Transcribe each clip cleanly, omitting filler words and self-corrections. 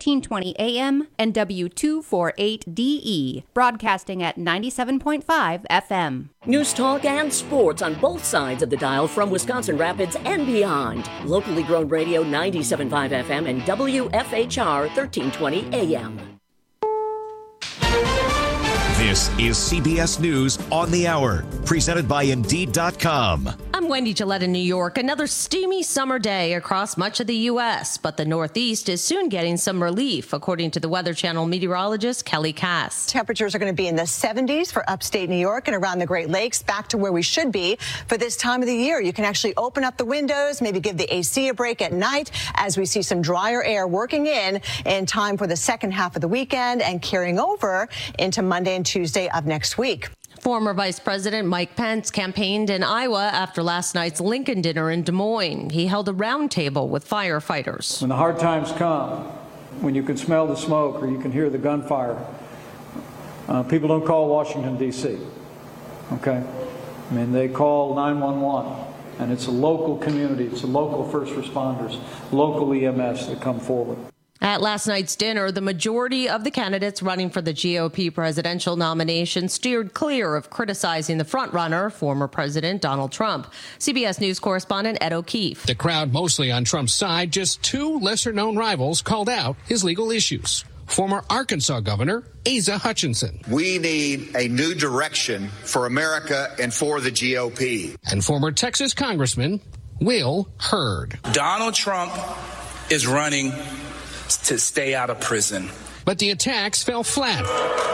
1320 AM and W248DE, broadcasting at 97.5 FM. News talk and sports on both sides of the dial from Wisconsin Rapids and beyond. Locally grown radio 97.5 FM and WFHR 1320 AM. This is CBS News on the Hour, presented by Indeed.com. I'm Wendy Gillette in New York. Another steamy summer day across much of the U.S., but the Northeast is soon getting some relief, according to the Weather Channel meteorologist Kelly Cass. Temperatures are going to be in the 70s for upstate New York and around the Great Lakes, back to where we should be for this time of the year. You can actually open up the windows, maybe give the AC a break at night as we see some drier air working in time for the second half of the weekend and carrying over into Monday and Tuesday of next week. Former Vice President Mike Pence campaigned in Iowa after last night's Lincoln dinner in Des Moines. He held a roundtable with firefighters. When the hard times come, when you can smell the smoke or you can hear the gunfire, people don't call Washington, D.C., okay? I mean, they call 911, and it's a local community, it's a local first responders, local EMS that come forward. At last night's dinner, the majority of the candidates running for the GOP presidential nomination steered clear of criticizing the frontrunner, former President Donald Trump. CBS News correspondent Ed O'Keefe. The crowd mostly on Trump's side, just two lesser-known rivals called out his legal issues. Former Arkansas Governor Asa Hutchinson. We need a new direction for America and for the GOP. And former Texas Congressman Will Hurd. Donald Trump is running to stay out of prison. But the attacks fell flat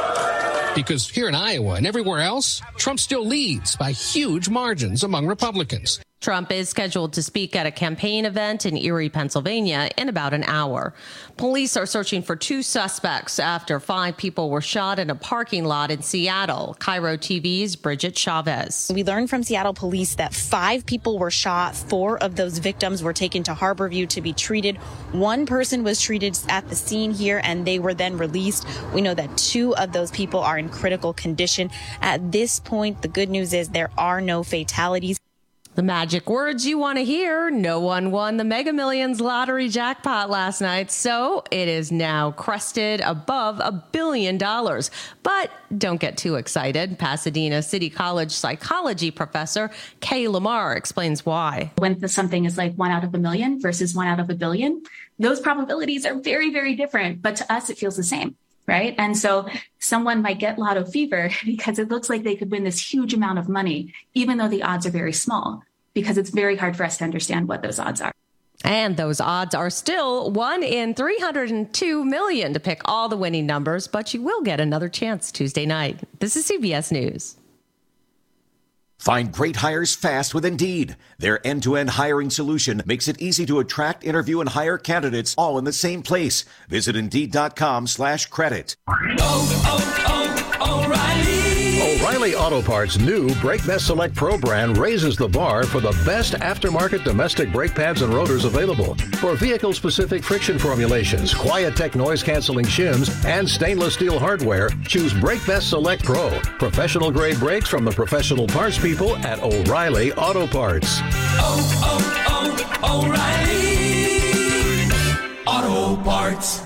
because here in Iowa and everywhere else, Trump still leads by huge margins among Republicans. Trump is scheduled to speak at a campaign event in Erie, Pennsylvania in about an hour. Police are searching for two suspects after 5 people were shot in a parking lot in Seattle. Cairo TV's Bridget Chavez. We learned from Seattle police that 5 people were shot. 4 of those victims were taken to Harborview to be treated. 1 person was treated at the scene here and they were then released. We know that 2 of those people are in critical condition. At this point, the good news is there are no fatalities. The magic words you want to hear: no one won the Mega Millions lottery jackpot last night, so it is now crested above $1 billion. But don't get too excited. Pasadena City College psychology professor Kay Lamar explains why. When something is like 1 out of a million versus 1 out of a billion, those probabilities are very, very different. But to us, it feels the same. Right. And so someone might get lotto fever because it looks like they could win this huge amount of money, even though the odds are very small, because it's very hard for us to understand what those odds are. And those odds are still 1 in 302 million to pick all the winning numbers, but you will get another chance Tuesday night. This is CBS News. Find great hires fast with Indeed. Their end-to-end hiring solution makes it easy to attract, interview, and hire candidates all in the same place. Visit Indeed.com/credit. O'Reilly Auto Parts' new Brake Best Select Pro brand raises the bar for the best aftermarket domestic brake pads and rotors available. For vehicle-specific friction formulations, Quiet-Tech noise-canceling shims, and stainless steel hardware, choose Brake Best Select Pro. Professional-grade brakes from the professional parts people at O'Reilly Auto Parts. O'Reilly Auto Parts.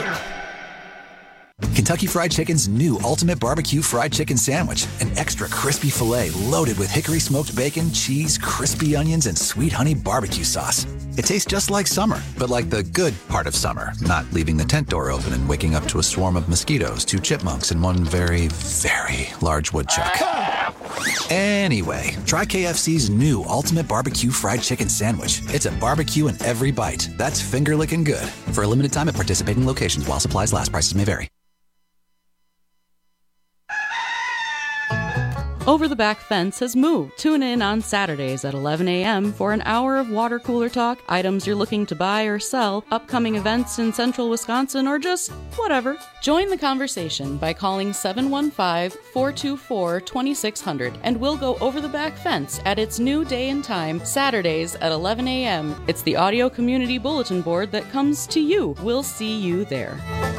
Kentucky Fried Chicken's new Ultimate Barbecue Fried Chicken Sandwich. An extra crispy filet loaded with hickory smoked bacon, cheese, crispy onions, and sweet honey barbecue sauce. It tastes just like summer, but like the good part of summer. Not leaving the tent door open and waking up to a swarm of mosquitoes, 2 chipmunks, and 1 very, very large woodchuck. Anyway, try KFC's new Ultimate Barbecue Fried Chicken Sandwich. It's a barbecue in every bite. That's finger-licking good. For a limited time at participating locations while supplies last, prices may vary. Over the Back Fence has moved. Tune in on Saturdays at 11 a.m. for an hour of water cooler talk, items you're looking to buy or sell, upcoming events in central Wisconsin, or just whatever. Join the conversation by calling 715-424-2600, and we'll go over the Back Fence at its new day and time, Saturdays at 11 a.m. It's the audio community bulletin board that comes to you. We'll see you there.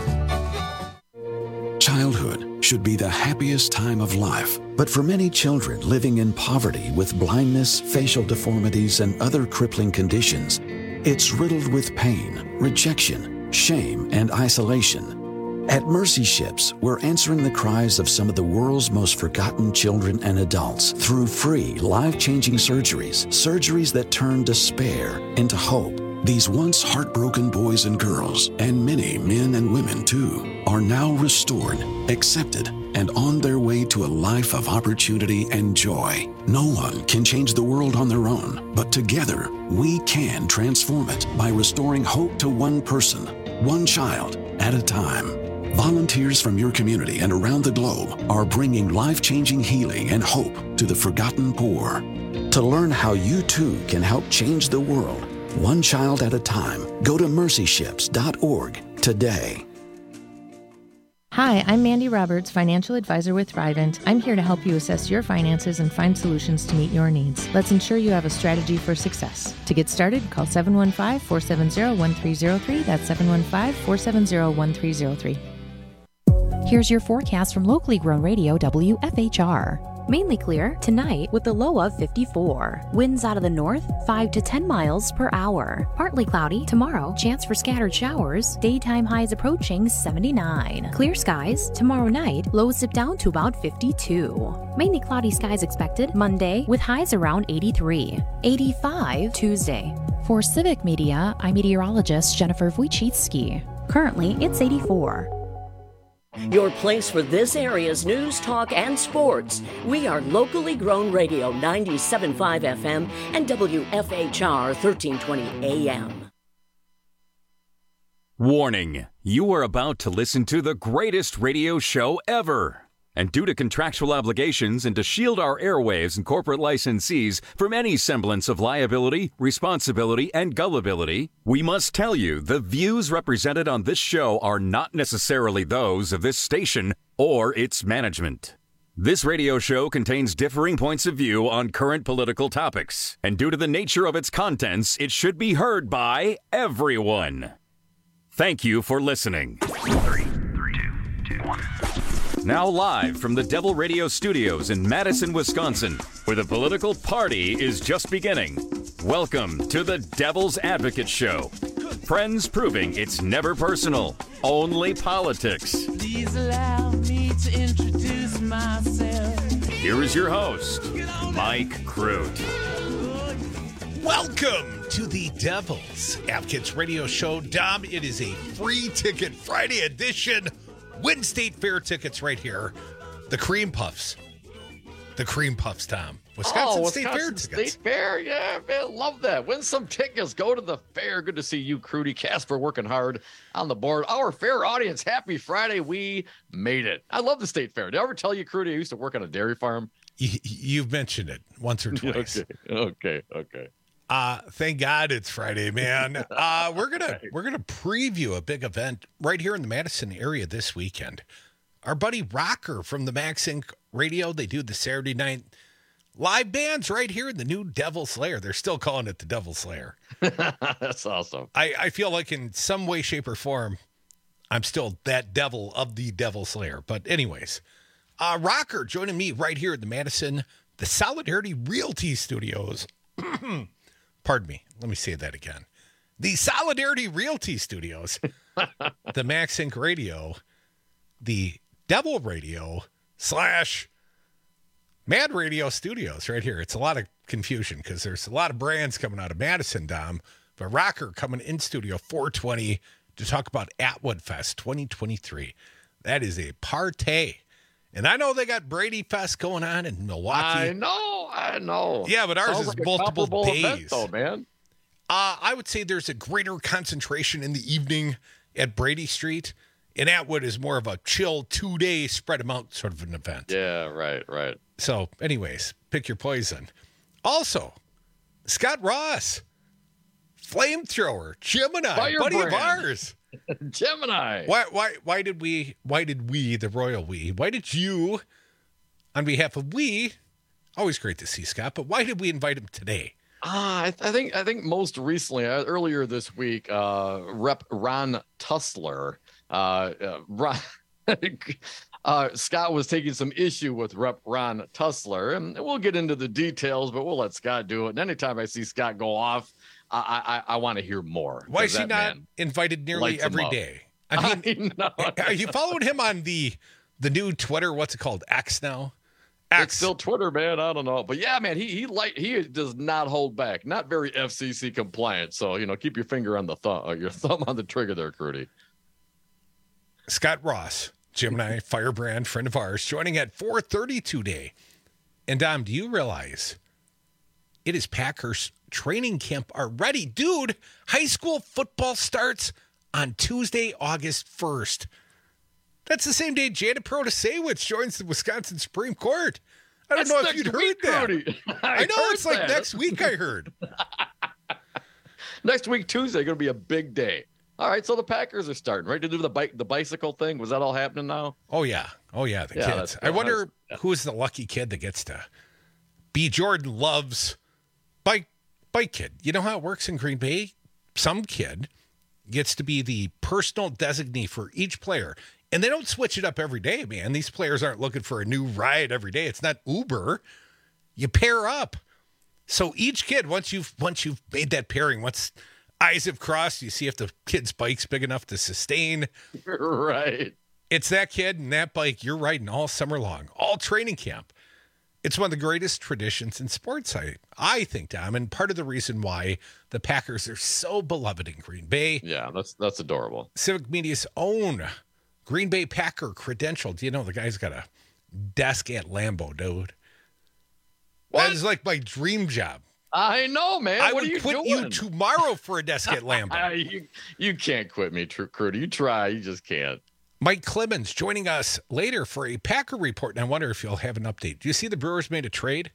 Childhood should be the happiest time of life, but for many children living in poverty with blindness, facial deformities, and other crippling conditions, it's riddled with pain, rejection, shame, and isolation. At Mercy Ships, we're answering the cries of some of the world's most forgotten children and adults through free, life-changing surgeries that turn despair into hope. These once heartbroken boys and girls, and many men and women too, are now restored, accepted, and on their way to a life of opportunity and joy. No one can change the world on their own, but together we can transform it by restoring hope to one person, one child at a time. Volunteers from your community and around the globe are bringing life-changing healing and hope to the forgotten poor. To learn how you too can help change the world, one child at a time, go to mercyships.org today. Hi, I'm Mandy Roberts, financial advisor with Thrivent. I'm here to help you assess your finances and find solutions to meet your needs. Let's ensure you have a strategy for success. To get started, call 715-470-1303. That's 715-470-1303. Here's your forecast from locally grown radio WFHR. Mainly clear tonight with a low of 54. Winds out of the north 5 to 10 miles per hour. Partly cloudy tomorrow. Chance for scattered showers. Daytime highs approaching 79. Clear skies tomorrow night. Lows dip down to about 52. Mainly cloudy skies expected Monday with highs around 83. 85 Tuesday. For Civic Media, I'm meteorologist Jennifer Wojcicki. Currently, it's 84. Your place for this area's news, talk, and sports. We are locally grown radio 97.5 FM and WFHR 1320 AM. Warning, you are about to listen to the greatest radio show ever. And due to contractual obligations and to shield our airwaves and corporate licensees from any semblance of liability, responsibility, and gullibility, we must tell you the views represented on this show are not necessarily those of this station or its management. This radio show contains differing points of view on current political topics, and due to the nature of its contents, it should be heard by everyone. Thank you for listening. 3, 2, 2, 1. Now live from the Devil Radio Studios in Madison, Wisconsin, where the political party is just beginning. Welcome to the Devil's Advocate Show. Friends proving it's never personal, only politics. Please allow me to introduce myself. Here is your host, Mike Crute. Welcome to the Devil's Advocates Radio Show. Dom, it is a free ticket Friday edition. Win State Fair tickets right here. The Cream Puffs. The Cream Puffs, Tom. Wisconsin State Fair tickets. State Fair, yeah, man, love that. Win some tickets. Go to the fair. Good to see you, Crudy. Casper working hard on the board. Our fair audience, happy Friday. We made it. I love the State Fair. Did I ever tell you, Crudy, I used to work on a dairy farm? You've mentioned it once or twice. Okay. Thank God it's Friday, man. We're gonna preview a big event right here in the Madison area this weekend. Our buddy Rocker from the Max Inc. Radio, they do the Saturday night live bands right here in the new Devil's Lair. They're still calling it the Devil's Lair. That's awesome. I feel like in some way, shape, or form, I'm still that devil of the Devil's Lair. But anyways, Rocker joining me right here at the Madison, the Solidarity Realty Studios. Pardon me. Let me say that again. The Solidarity Realty Studios, the Max Inc. Radio, the Devil Radio / Mad Radio Studios right here. It's a lot of confusion because there's a lot of brands coming out of Madison, Dom. But Rocker coming in studio 420 to talk about Atwood Fest 2023. That is a party. And I know they got Brady Fest going on in Milwaukee. I know. Yeah, but ours is like multiple days. Event, though, man. I would say there's a greater concentration in the evening at Brady Street. And Atwood is more of a chill 2-day spread them out sort of an event. Yeah, right. So, anyways, pick your poison. Also, Scott Ross, Flamethrower, Gemini, buddy of ours. Gemini. Why did we, the royal we, why did you, on behalf of we, always great to see Scott, but why did we invite him today? I think most recently, earlier this week, Rep. Ron Tussler, Scott was taking some issue with Rep. Ron Tussler, and we'll get into the details, but we'll let Scott do it. And anytime I see Scott go off I want to hear more. Why is he not invited nearly every day? I mean, are you following him on the new Twitter? What's it called? X now? It's still Twitter, man. I don't know. But yeah, man, he does not hold back. Not very FCC compliant. So, keep your finger on the thumb, your thumb on the trigger there, Crudy. Scott Ross, Gemini Firebrand, friend of ours, joining at 4:30 today. And Dom, do you realize it is Packers training camp already? Dude, high school football starts on Tuesday, August 1st. That's the same day Janet Protasewicz joins the Wisconsin Supreme Court. I don't know if you'd heard that. I know it's like next week, I heard. Next week, Tuesday, going to be a big day. All right, so the Packers are starting, right? To do the bicycle thing. Was that all happening now? Oh, yeah. The kids. I wonder who's the lucky kid that gets to be Jordan Love's bike kid. You know how it works in Green Bay? Some kid gets to be the personal designee for each player. And they don't switch it up every day, man. These players aren't looking for a new ride every day. It's not Uber. You pair up. So each kid, once you've made that pairing, once eyes have crossed, you see if the kid's bike's big enough to sustain. Right. It's that kid and that bike you're riding all summer long, all training camp. It's one of the greatest traditions in sports, I think, Tom, and part of the reason why the Packers are so beloved in Green Bay. Yeah, that's adorable. Civic Media's own Green Bay Packer credential. Do you know the guy's got a desk at Lambeau, dude? What? That is like my dream job. I know, man. I would quit you tomorrow for a desk at Lambeau. You can't quit me, Crudy. You try. You just can't. Mike Clemens joining us later for a Packer report, and I wonder if you'll have an update. Do you see the Brewers made a trade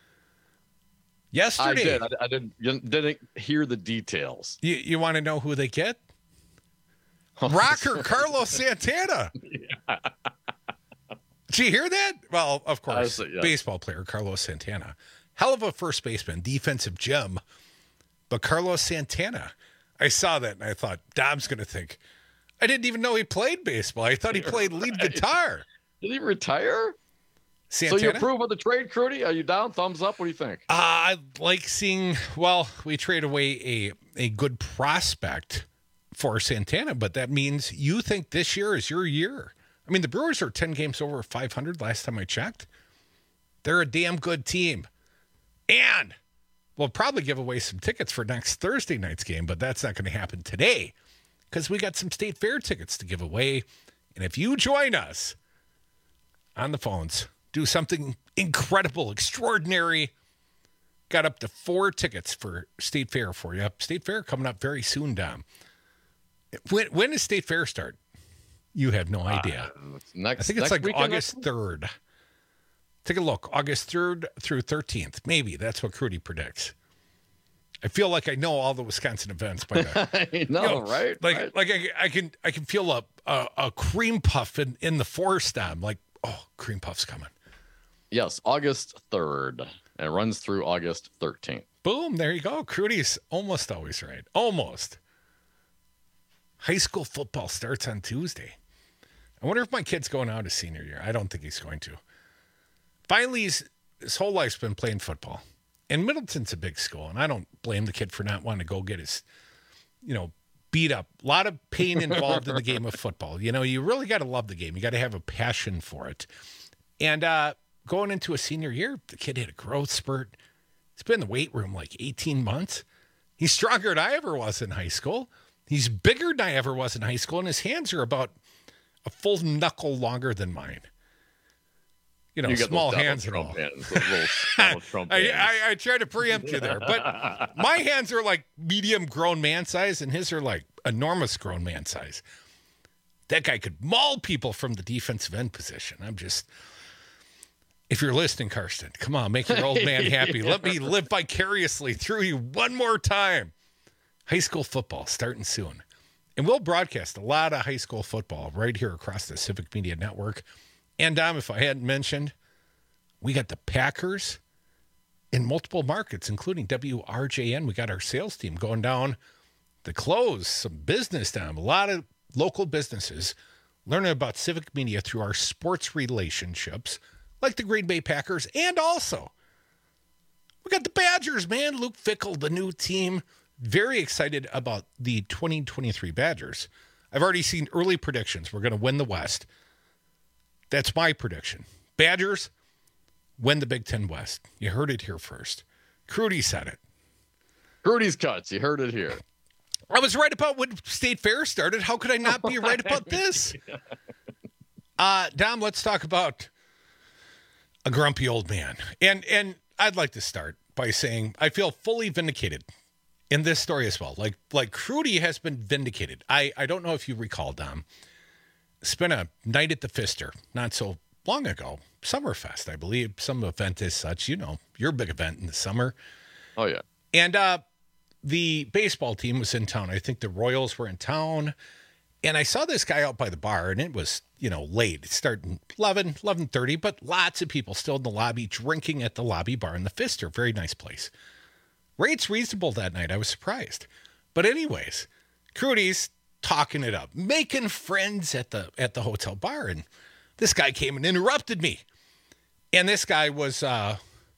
yesterday? I did. I didn't hear the details. You want to know who they get? Rocker Carlos Santana. Yeah. Did you hear that? Well, of course, baseball player Carlos Santana. Hell of a first baseman, defensive gem. But Carlos Santana, I saw that and I thought, Dom's going to think, I didn't even know he played baseball. I thought he played lead guitar. Did he retire? Santana? So you approve of the trade, Crudy? Are you down? Thumbs up? What do you think? I like seeing, we trade away a good prospect for Santana, but that means you think this year is your year. I mean, the Brewers are 10 games over 500 last time I checked. They're a damn good team. And we'll probably give away some tickets for next Thursday night's game, but that's not going to happen today because we got some State Fair tickets to give away. And if you join us on the phones, do something incredible, extraordinary, got up to 4 tickets for State Fair for you. State Fair coming up very soon, Dom. When does State Fair start? You have no idea. I think it's like August 3rd. Take a look. August 3rd through 13th. Maybe. That's what Crudy predicts. I feel like I know all the Wisconsin events by now. I know, right? Like I can feel a cream puff in the forest. I'm like, oh, cream puff's coming. Yes, August 3rd. And it runs through August 13th. Boom, there you go. Crudy's almost always right. Almost. High school football starts on Tuesday. I wonder if my kid's going out his senior year. I don't think he's going to. Finally, his whole life's been playing football. And Middleton's a big school, and I don't blame the kid for not wanting to go get his, beat up. A lot of pain involved in the game of football. You really got to love the game. You got to have a passion for it. And going into a senior year, the kid hit a growth spurt. He's been in the weight room like 18 months. He's stronger than I ever was in high school. He's bigger than I ever was in high school, and his hands are about a full knuckle longer than mine. You small hands and all. I tried to preempt you there, but my hands are like medium grown man size, and his are like enormous grown man size. That guy could maul people from the defensive end position. If you're listening, Karsten, come on, make your old man happy. Let me live vicariously through you one more time. High school football starting soon. And we'll broadcast a lot of high school football right here across the Civic Media Network. And, Dom, if I hadn't mentioned, we got the Packers in multiple markets, including WRJN. We got our sales team going down to close some business, Dom. A lot of local businesses learning about Civic Media through our sports relationships, like the Green Bay Packers. And also, we got the Badgers, man. Luke Fickell, the new team. very excited about the 2023 Badgers. I've already seen early predictions. We're going to win the West. That's my prediction. Badgers win the Big Ten West. You heard it here first. Crudy said it. Crudy's cuts. You heard it here. I was right about when State Fair started. How could I not be right about this? Dom, let's talk about a grumpy old man. And I'd like to start by saying I feel fully vindicated in this story as well. Like Crudy has been vindicated. I don't know if you recall, Dom. Spent a night at the Pfister not so long ago. Summerfest, I believe. Some event as such. You know, your big event in the summer. Oh, yeah. And the baseball team was in town. I think the Royals were in town. And I saw this guy out by the bar, and it was, late. It started 11:30, but lots of people still in the lobby drinking at the lobby bar in the Pfister. Very nice place. Rates reasonable that night. I was surprised. But anyways, Crudy's talking it up, making friends at the hotel bar. And this guy came and interrupted me. And this guy was, I'd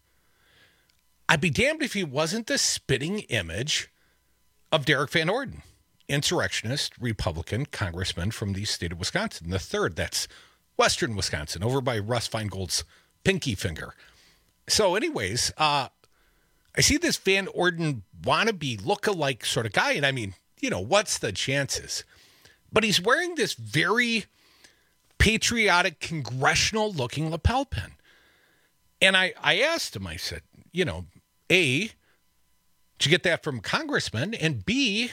be damned if he wasn't the spitting image of Derek Van Orden, insurrectionist, Republican congressman from the state of Wisconsin. The third, that's Western Wisconsin, over by Russ Feingold's pinky finger. So anyways, I see this Van Orden wannabe look-alike sort of guy. And I mean, what's the chances? But he's wearing this very patriotic, congressional-looking lapel pin. And I asked him, I said, A, did you get that from Congressman? And B,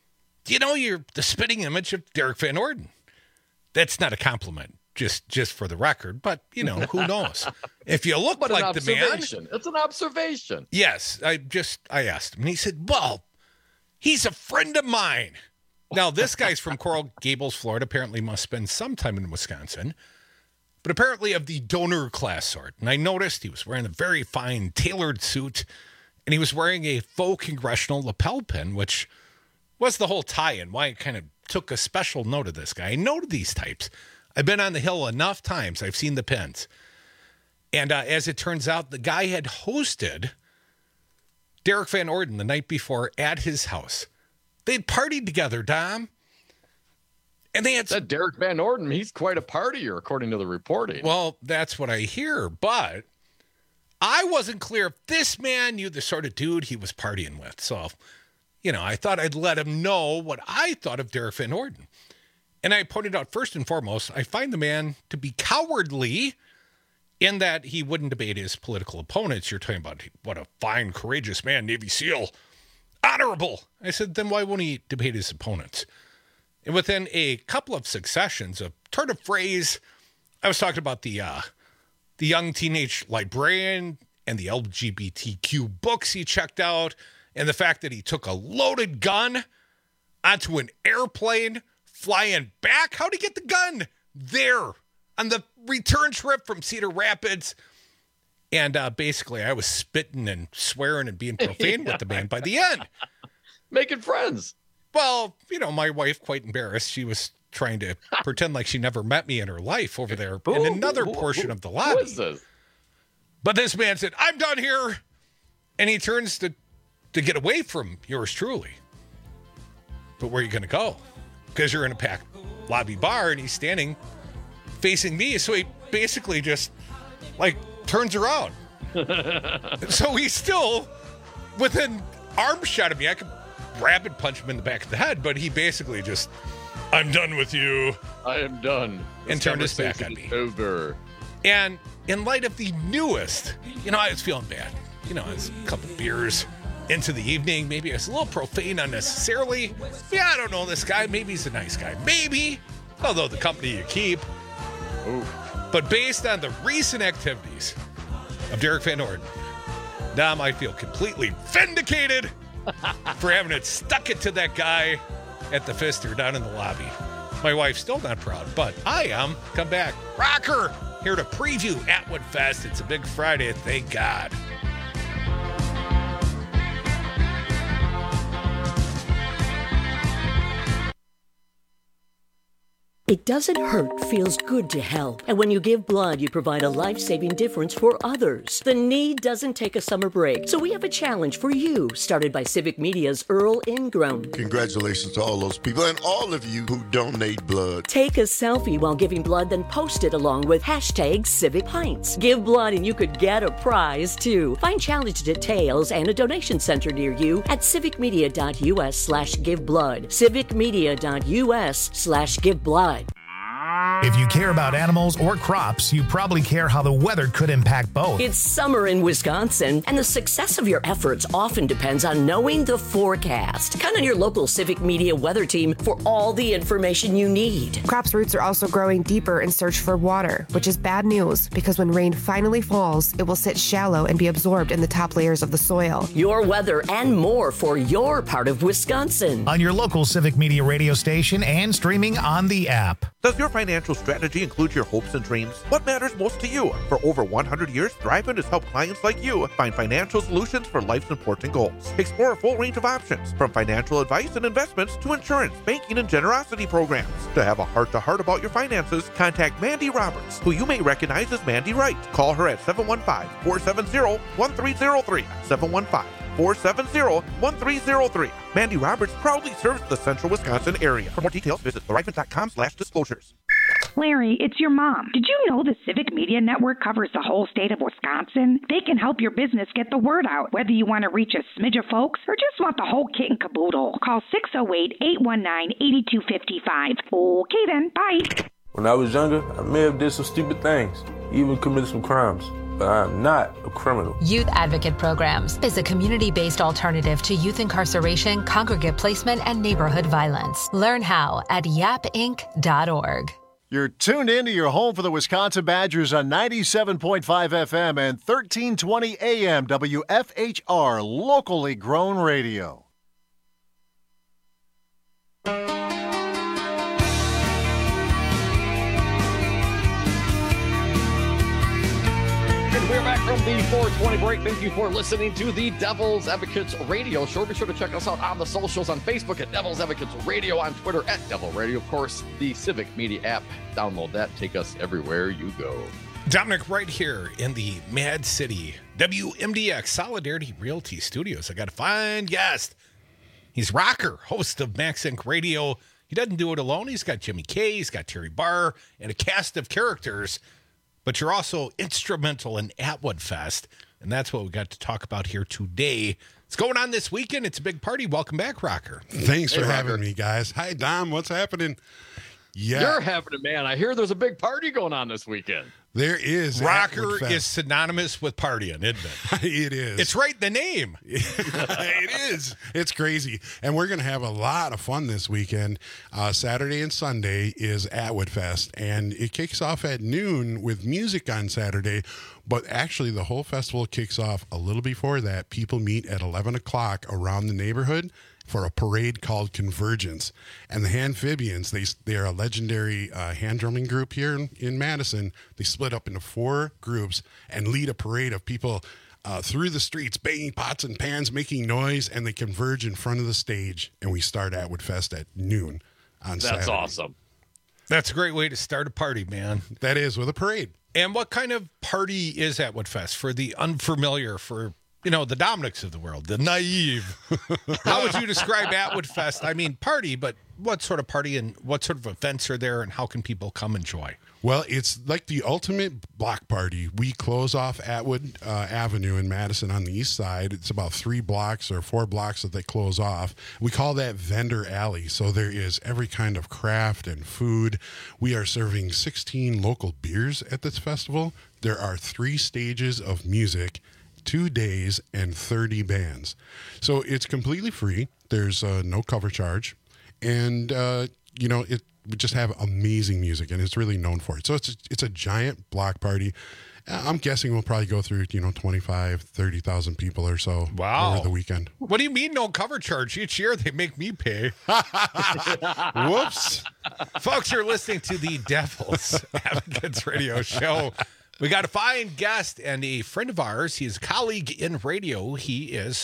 you're the spitting image of Derek Van Orden. That's not a compliment, just for the record. But, who knows? If you look like the man. It's an observation. Yes. I asked him. And he said, well, he's a friend of mine. Now, this guy's from Coral Gables, Florida. Apparently must spend some time in Wisconsin. But apparently of the donor class sort. And I noticed he was wearing a very fine tailored suit. And he was wearing a faux congressional lapel pin, which was the whole tie-in, why I kind of took a special note of this guy. I know these types. I've been on the Hill enough times. I've seen the pins. And as it turns out, the guy had hosted Derek Van Orden the night before at his house. They'd partied together, Dom. And they had that Derek Van Orden, he's quite a partier, according to the reporting. Well, that's what I hear. But I wasn't clear if this man knew the sort of dude he was partying with. So, I thought I'd let him know what I thought of Derek Van Orden. And I pointed out, first and foremost, I find the man to be cowardly in that he wouldn't debate his political opponents. You're talking about what a fine, courageous man, Navy SEAL, honorable. I said, then why won't he debate his opponents? And within a couple of successions of turn of phrase, I was talking about the young teenage librarian and the LGBTQ books he checked out, and the fact that he took a loaded gun onto an airplane flying back. How'd he get the gun there on the return trip from Cedar Rapids? And basically, I was spitting and swearing and being profane with the man by the end. Making friends. Well, my wife, quite embarrassed. She was trying to pretend like she never met me in her life over there in another portion of the lobby. What is this? But this man said, I'm done here. And he turns to get away from yours truly. But where are you going to go? Because you're in a packed lobby bar and he's standing facing me. So he basically just turns around. So he's still within arm shot of me. I could rapid punch him in the back of the head, but he basically just, I'm done with you. I am done. And turned his back on me. Over. And in light of the newest, I was feeling bad. I was a couple beers into the evening. Maybe I was a little profane unnecessarily. Yeah, I don't know this guy. Maybe he's a nice guy. Maybe. Although the company you keep. Ooh. But based on the recent activities of Derek Van Orden, Dom, I feel completely vindicated for having stuck it to that guy at the Pfister down in the lobby. My wife's still not proud, but I am. Come back. Rocker here to preview Atwood Fest. It's a big Friday, thank God. It doesn't hurt, feels good to help. And when you give blood, you provide a life-saving difference for others. The need doesn't take a summer break. So we have a challenge for you, started by Civic Media's Earl Ingram. Congratulations to all those people and all of you who donate blood. Take a selfie while giving blood, then post it along with #CivicPints. Give blood and you could get a prize, too. Find challenge details and a donation center near you at civicmedia.us/giveblood. civicmedia.us/giveblood. If you care about animals or crops, you probably care how the weather could impact both. It's summer in Wisconsin, and the success of your efforts often depends on knowing the forecast. Count on your local Civic Media weather team for all the information you need. Crops' roots are also growing deeper in search for water, which is bad news because when rain finally falls, it will sit shallow and be absorbed in the top layers of the soil. Your weather and more for your part of Wisconsin. On your local Civic Media radio station and streaming on the app. Does your financial strategy include your hopes and dreams? What matters most to you? For over 100 years, Thrivent has helped clients like you find financial solutions for life's important goals. Explore a full range of options, from financial advice and investments to insurance, banking, and generosity programs. To have a heart-to-heart about your finances, contact Mandy Roberts, who you may recognize as Mandy Wright. Call her at 715-470-1303. 715-470-1303. Mandy Roberts proudly serves the central Wisconsin area. For more details, visit thrivent.com/disclosures. Larry, it's your mom. Did you know the Civic Media Network covers the whole state of Wisconsin? They can help your business get the word out, whether you want to reach a smidge of folks or just want the whole kit and caboodle. Call 608-819-8255. Okay then, bye. When I was younger, I may have did some stupid things, even committed some crimes. But I'm not a criminal. Youth Advocate Programs is a community-based alternative to youth incarceration, congregate placement, and neighborhood violence. Learn how at yapinc.org. You're tuned into your home for the Wisconsin Badgers on 97.5 FM and 1320 AM WFHR, locally grown radio. We're back from the 420 break. Thank you for listening to the Devil's Advocates Radio Show. Be sure to check us out on the socials on Facebook at Devil's Advocates Radio, on Twitter at Devil Radio. Of course, the Civic Media app. Download that. Take us everywhere you go. Dominic, right here in the Mad City WMDX Solidarity Realty Studios. I got a fine guest. He's Rocker, host of Max Inc. Radio. He doesn't do it alone. He's got Jimmy K, he's got Terry Barr, and a cast of characters. But you're also instrumental in Atwood Fest, and that's what we got to talk about here today. It's going on this weekend. It's a big party. Welcome back, Rocker. Thanks for having me, guys. Hi, Dom. What's happening? Yeah. You're having it, man. I hear there's a big party going on this weekend. There is. Rocker is synonymous with partying, isn't it? It is. It's right in the name. It is. It's crazy. And we're going to have a lot of fun this weekend. Saturday and Sunday is Atwood Fest, and it kicks off at noon with music on Saturday. But actually, the whole festival kicks off a little before that. People meet at 11 o'clock around the neighborhood for a parade called Convergence. And the Amphibians, they are a legendary hand drumming group here in Madison. They split up into 4 groups and lead a parade of people through the streets, banging pots and pans, making noise, and they converge in front of the stage. And we start Atwood Fest at noon on Saturday. That's awesome. That's a great way to start a party, man. That is, with a parade. And what kind of party is Atwood Fest for the unfamiliar, for the Dominics of the world, the naive? How would you describe Atwood Fest? I mean, party, but what sort of party and what sort of events are there, and how can people come enjoy? Well, it's like the ultimate block party. We close off Atwood Avenue in Madison on the east side. It's about 3 blocks or 4 blocks that they close off. We call that Vendor Alley. So there is every kind of craft and food. We are serving 16 local beers at this festival. There are 3 stages of music, 2 days, and 30 bands. So it's completely free. There's no cover charge. And, we just have amazing music, and it's really known for it. So it's a giant block party. I'm guessing we'll probably go through, 25, 30,000 people or so over the weekend. What do you mean no cover charge? Each year they make me pay. Whoops. Folks, you're listening to the Devil's Advocates Radio Show. We got a fine guest and a friend of ours. He's a colleague in radio. He is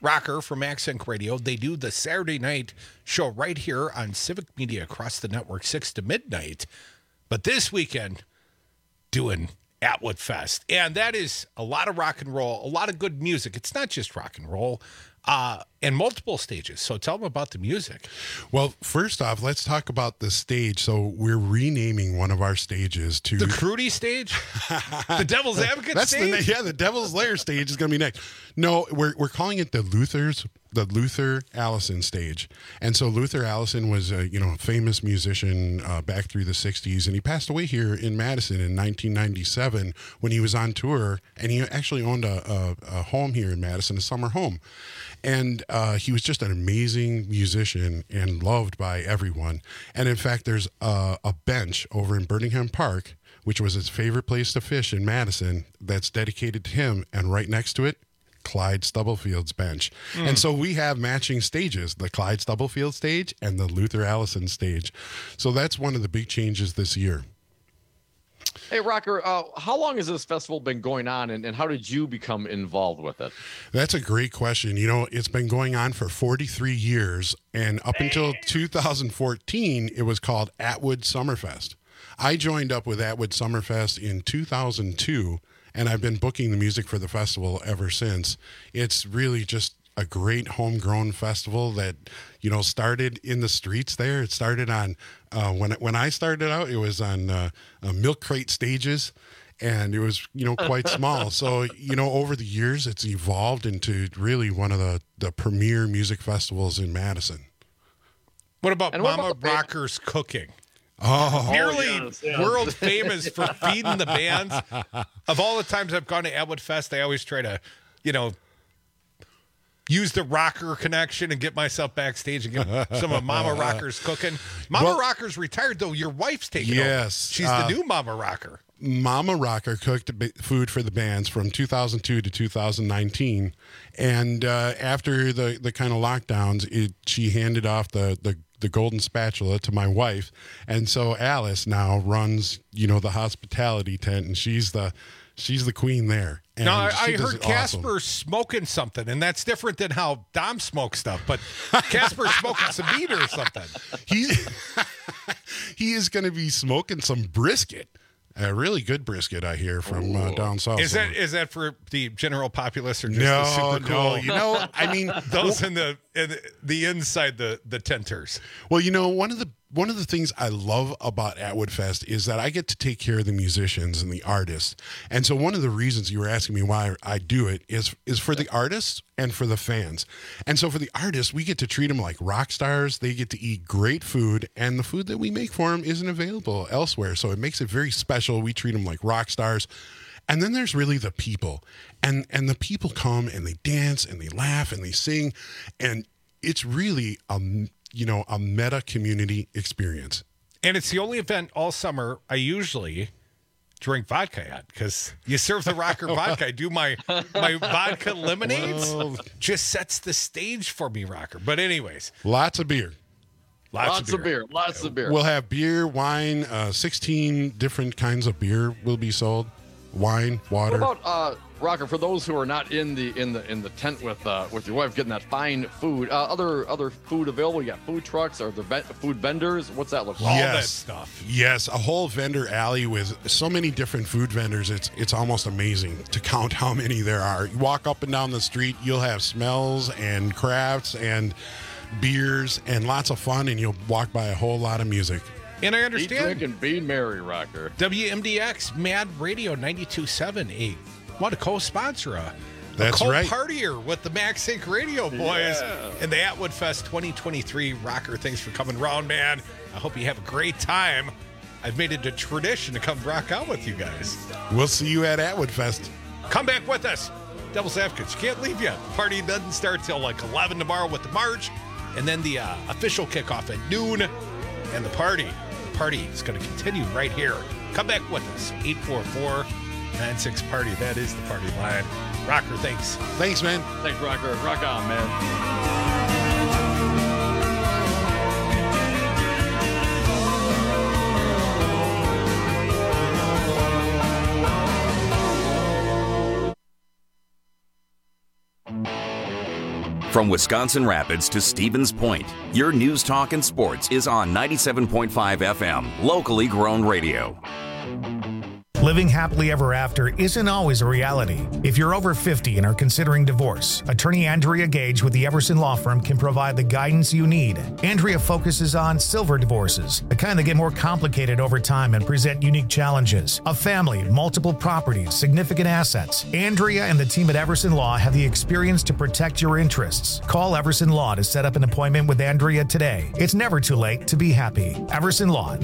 Rocker from Accent Radio. They do the Saturday night show right here on Civic Media across the network, 6 to midnight. But this weekend, doing Atwood Fest. And that is a lot of rock and roll, a lot of good music. It's not just rock and roll. And multiple stages. So tell them about the music. Well, first off, let's talk about the stage. So we're renaming one of our stages to the Crudy stage, the Devil's Advocate stage. The Devil's Lair stage is going to be next. No, we're calling it the Luther Allison stage. And so Luther Allison was a famous musician back through the 60s, and he passed away here in Madison in 1997 when he was on tour, and he actually owned a home here in Madison, a summer home. And he was just an amazing musician and loved by everyone. And in fact, there's a bench over in Birmingham Park, which was his favorite place to fish in Madison, that's dedicated to him. And right next to it, Clyde Stubblefield's bench. And so we have matching stages, the Clyde Stubblefield stage and the Luther Allison stage. So that's one of the big changes this year. Hey, Rocker, how long has this festival been going on, and how did you become involved with it? That's a great question. It's been going on for 43 years, and up until 2014, it was called Atwood Summerfest. I joined up with Atwood Summerfest in 2002, and I've been booking the music for the festival ever since. It's really just a great homegrown festival that, started in the streets there. It started on, when I started out, it was on milk crate stages, and it was, quite small. So, over the years, it's evolved into really one of the premier music festivals in Madison. What about Mama Rocker's cooking? Oh, nearly world famous for feeding the bands. Of all the times I've gone to Atwood Fest, I always try to, use the Rocker connection and get myself backstage and get some of Mama Rocker's cooking. Mama Rocker's retired, though. Your wife's taking over. She's the new Mama Rocker. Mama Rocker cooked food for the bands from 2002 to 2019. And after the kind of lockdowns, she handed off the golden spatula to my wife. And so Alice now runs, the hospitality tent, and she's the queen there. And now, I heard Casper smoking something, and that's different than how Dom smokes stuff, but Casper's smoking some meat or something. He is going to be smoking some brisket. A really good brisket, I hear, from down south. Is that for the general populace or just the super cool? No, I mean those in the inside the tenters. Well, one of the things I love about Atwood Fest is that I get to take care of the musicians and the artists. And so one of the reasons you were asking me why I do it is for the artists and for the fans. And so for the artists, we get to treat them like rock stars. They get to eat great food, and the food that we make for them isn't available elsewhere. So it makes it very special. We treat them like rock stars. And then there's really the people. And the people come and they dance and they laugh and they sing. And it's really a meta community experience. And it's the only event all summer I usually drink vodka at, because you serve the Rocker vodka. I do my vodka lemonades. Just sets the stage for me, Rocker. But anyways. Lots of beer. Lots of beer. We'll have beer, wine, 16 different kinds of beer will be sold. Wine, water. What about Rocker? For those who are not in the tent with your wife getting that fine food, other food available. You got food trucks or the food vendors. What's that look like? All that stuff. Yes, a whole vendor alley with so many different food vendors. It's almost amazing to count how many there are. You walk up and down the street, you'll have smells and crafts and beers and lots of fun, and you'll walk by a whole lot of music. And I understand. Eat, drink, and be merry, Rocker. WMDX Mad Radio 92.7, what a co-sponsor, That's a right. co-partier with the Max Inc. Radio boys and the Atwood Fest 2023. Rocker, thanks for coming around, man. I hope you have a great time. I've made it a tradition to come rock out with you guys. We'll see you at Atwood Fest. Come back with us. Devil's Advocates, you can't leave yet. The party doesn't start till like 11 tomorrow with the march, and then the official kickoff at noon, and the party is going to continue right here. Come back with us. 844-96-PARTY. That is the party line. Rocker, thanks. Thanks, man. Thanks, Rocker. Rock on, man. From Wisconsin Rapids to Stevens Point, your news, talk, and sports is on 97.5 FM, locally grown radio. Living happily ever after isn't always a reality. If you're over 50 and are considering divorce, attorney Andrea Gage with the Everson Law Firm can provide the guidance you need. Andrea focuses on silver divorces, the kind that get more complicated over time and present unique challenges. A family, multiple properties, significant assets. Andrea and the team at Everson Law have the experience to protect your interests. Call Everson Law to set up an appointment with Andrea today. It's never too late to be happy. Everson Law,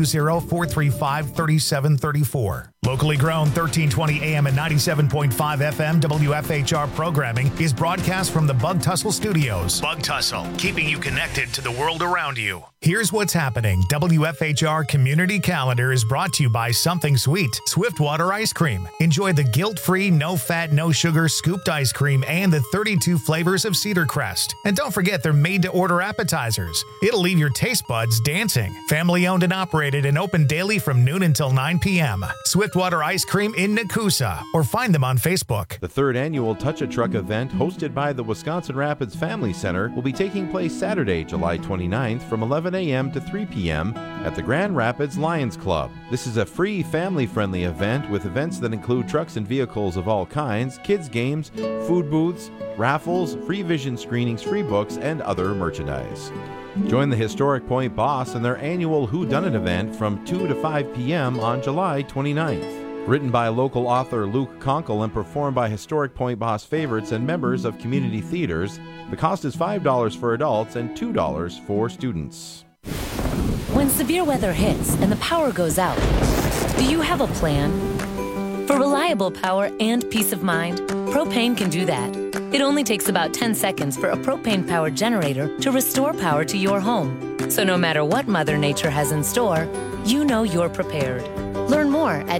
920-435-3734. Locally grown 1320 AM and 97.5 FM WFHR programming is broadcast from the Bug Tussle Studios. Bug Tussle, keeping you connected to the world around you. Here's what's happening. WFHR Community Calendar is brought to you by Something Sweet, Swiftwater Ice Cream. Enjoy the guilt-free, no-fat, no-sugar scooped ice cream and the 32 flavors of Cedar Crest. And don't forget they're made-to-order appetizers. It'll leave your taste buds dancing. Family-owned and operated and open daily from noon until 9 p.m. Swiftwater Ice Cream in Nakusa, or find them on Facebook. The third annual Touch a Truck event, hosted by the Wisconsin Rapids Family Center, will be taking place Saturday, July 29th from 11 a.m. to 3 p.m. at the Grand Rapids Lions Club. This is a free, family-friendly event with events that include trucks and vehicles of all kinds, kids' games, food booths, raffles, free vision screenings, free books, and other merchandise. Join the Historic Point Boss in their annual Who Done It event from 2 to 5 p.m. on July 29th. Written by local author Luke Conkle and performed by Historic Point Boss favorites and members of community theaters, the cost is $5 for adults and $2 for students. When severe weather hits and the power goes out, do you have a plan? For reliable power and peace of mind, Propane can do that. It only takes about 10 seconds for a propane-powered generator to restore power to your home. So no matter what Mother Nature has in store, you know you're prepared. Learn more at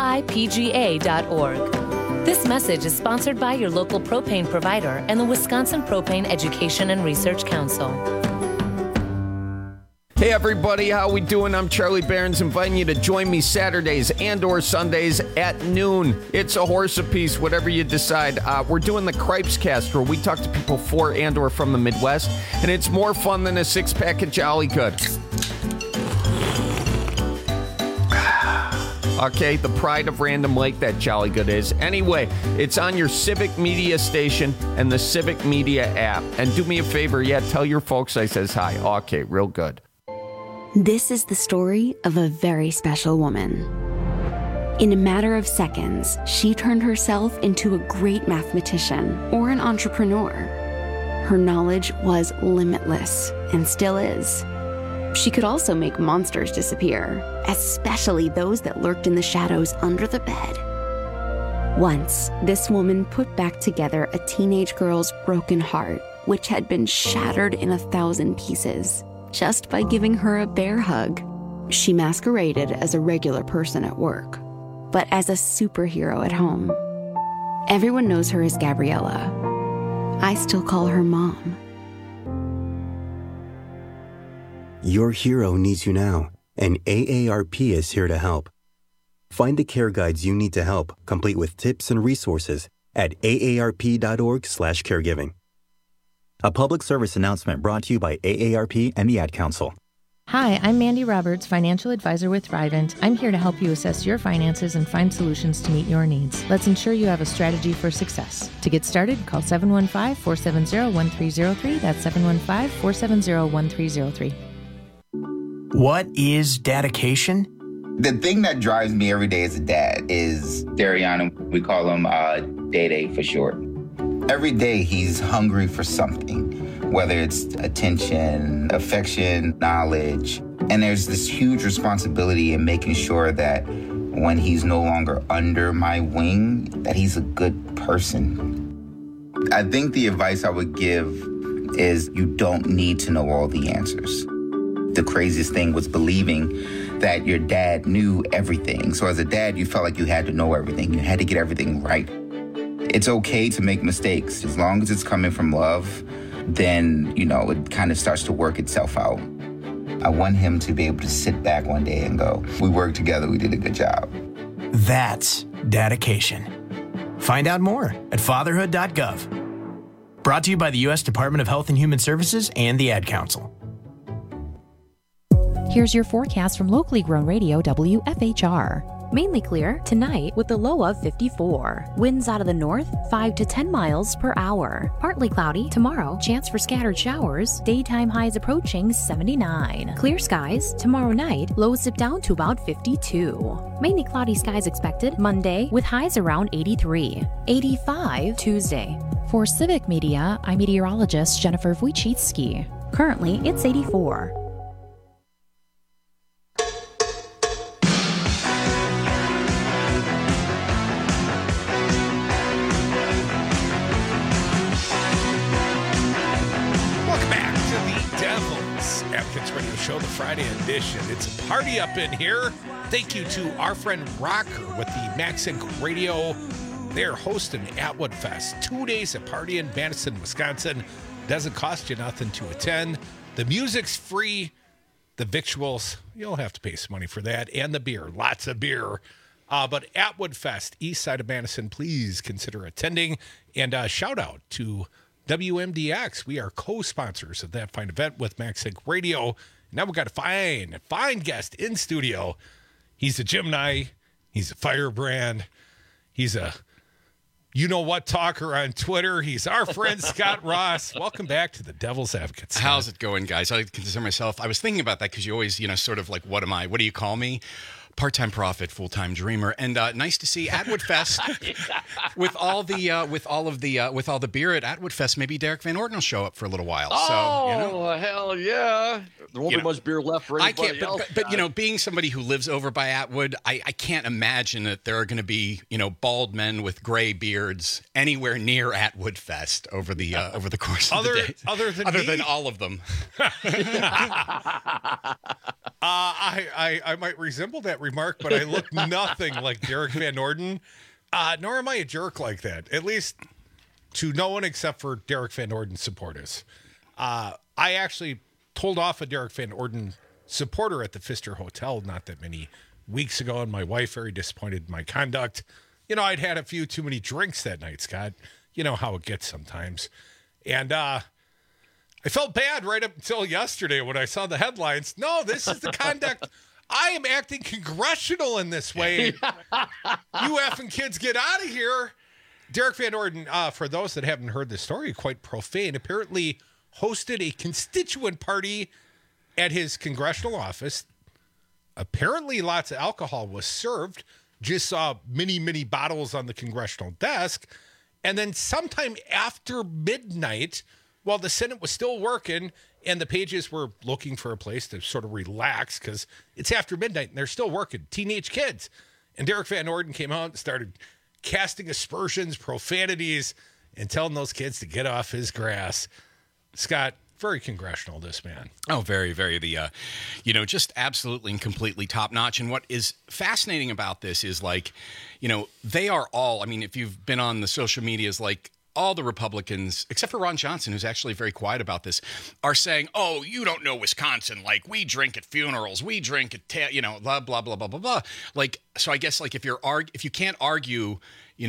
WIPGA.org. This message is sponsored by your local propane provider and the Wisconsin Propane Education and Research Council. Hey everybody, how we doing? I'm Charlie Behrens, inviting you to join me Saturdays and or Sundays at noon. It's a horse apiece, whatever you decide. We're doing the Cripes Cast, where we talk to people for and or from the Midwest, and it's more fun than a six-pack of Jolly Good. Okay, the pride of Random Lake, that Jolly Good is. Anyway, it's on your Civic Media station and the Civic Media app. And do me a favor, tell your folks I says hi. Okay, real good. This is the story of a very special woman. In a matter of seconds, she turned herself into a great mathematician or an entrepreneur. Her knowledge was limitless and still is. She could also make monsters disappear, especially those that lurked in the shadows under the bed. Once, this woman put back together a teenage girl's broken heart, which had been shattered in 1,000 pieces, just by giving her a bear hug. She masqueraded as a regular person at work, but as a superhero at home. Everyone knows her as Gabriella. I still call her Mom. Your hero needs you now, and AARP is here to help. Find the care guides you need to help, complete with tips and resources at aarp.org/caregiving. A public service announcement brought to you by AARP and the Ad Council. Hi, I'm Mandy Roberts, financial advisor with Thrivent. I'm here to help you assess your finances and find solutions to meet your needs. Let's ensure you have a strategy for success. To get started, call 715-470-1303. That's 715-470-1303. What is dedication? The thing that drives me every day as a dad is Darian. We call him Day-Day for short. Every day he's hungry for something, whether it's attention, affection, knowledge. And there's this huge responsibility in making sure that when he's no longer under my wing, that he's a good person. I think the advice I would give is you don't need to know all the answers. The craziest thing was believing that your dad knew everything. So as a dad, you felt like you had to know everything. You had to get everything right. It's okay to make mistakes. As long as it's coming from love, then, it kind of starts to work itself out. I want him to be able to sit back one day and go, we worked together, we did a good job. That's dedication. Find out more at fatherhood.gov. Brought to you by the U.S. Department of Health and Human Services and the Ad Council. Here's your forecast from locally grown radio WFHR. Mainly clear tonight with a low of 54. Winds out of the north 5 to 10 miles per hour. Partly cloudy tomorrow. Chance for scattered showers. Daytime highs approaching 79. Clear skies tomorrow night. Lows dip down to about 52. Mainly cloudy skies expected Monday with highs around 83. 85 Tuesday. For Civic Media, I'm meteorologist Jennifer Wojcicki. Currently, it's 84. Advocates Radio Show, the Friday edition. It's a party up in here. Thank you to our friend Rocker with the Max Inc. Radio. They're hosting Atwood Fest. 2 days of party in Madison, Wisconsin. Doesn't cost you nothing to attend. The music's free. The victuals, you'll have to pay some money for that. And the beer, lots of beer. But Atwood Fest, east side of Madison, please consider attending. And shout out to WMDX. We are co-sponsors of that fine event with Max Inc. Radio. Now we've got a fine guest in studio. He's a Gemini. He's a firebrand. He's a you-know-what talker on Twitter. He's our friend Scott Ross. Welcome back to the Devil's Advocate. Scott. How's it going, guys? I consider myself, I was thinking about that because you always, sort of like, what am I? What do you call me? Part-time prophet, full-time dreamer, and nice to see Atwood Fest with all the beer at Atwood Fest. Maybe Derek Van Orton will show up for a little while. Hell yeah! There won't be much beer left for anybody else. But being somebody who lives over by Atwood, I can't imagine that there are going to be bald men with gray beards anywhere near Atwood Fest over the course of the day. Other than all of them. I might resemble that remark, but I look nothing like Derek Van Orden, nor am I a jerk like that, at least to no one except for Derek Van Orden supporters. I actually pulled off a Derek Van Orden supporter at the Pfister Hotel not that many weeks ago, and my wife very disappointed in my conduct. I'd had a few too many drinks that night, Scott. You know how it gets sometimes. And I felt bad right up until yesterday when I saw the headlines. No, this is the conduct. I am acting congressional in this way. You effing kids, get out of here. Derek Van Orden, for those that haven't heard the story, quite profane, apparently hosted a constituent party at his congressional office. Apparently lots of alcohol was served. Just saw many bottles on the congressional desk. And then sometime after midnight, while the Senate was still working and the pages were looking for a place to sort of relax because it's after midnight and they're still working, teenage kids. And Derek Van Orden came out and started casting aspersions, profanities, and telling those kids to get off his grass. Scott, very congressional, this man. Oh, very, very. Just absolutely and completely top notch. And what is fascinating about this is they are all, if you've been on the social medias, all the Republicans, except for Ron Johnson, who's actually very quiet about this, are saying, oh, you don't know Wisconsin. We drink at funerals. We drink at, blah, blah, blah, blah, blah, blah. So I guess, if you can't argue,